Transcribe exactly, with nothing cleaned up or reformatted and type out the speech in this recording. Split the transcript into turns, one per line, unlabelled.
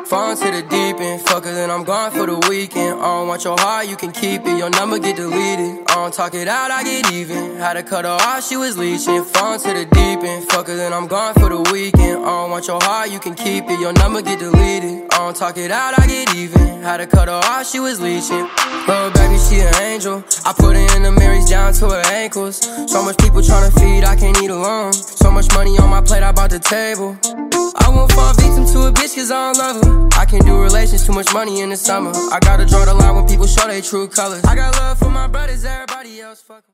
Fall into the deep end, fuck her, then I'm gone for the weekend. I don't want your heart, you can keep it, your number get deleted. I don't talk it out, I get even. Had to cut her off, she was leeching. Fall into the deep end, fuck her, then I'm gone for the weekend. I don't want your heart, you can keep it, your number get deleted. I don't talk it out, I get even. Had to cut her off, she was leeching. Little baby, she an angel. I put her in the mirrors down to her ankles. So much people tryna feed, I can't eat alone. So much money on my plate, I bought the table. I won't fall victim to a bitch cause I don't love her. I can't do relations, too much money in the summer. I gotta draw the line when people show their true colors. I got love for my brothers, everybody else fuck 'em.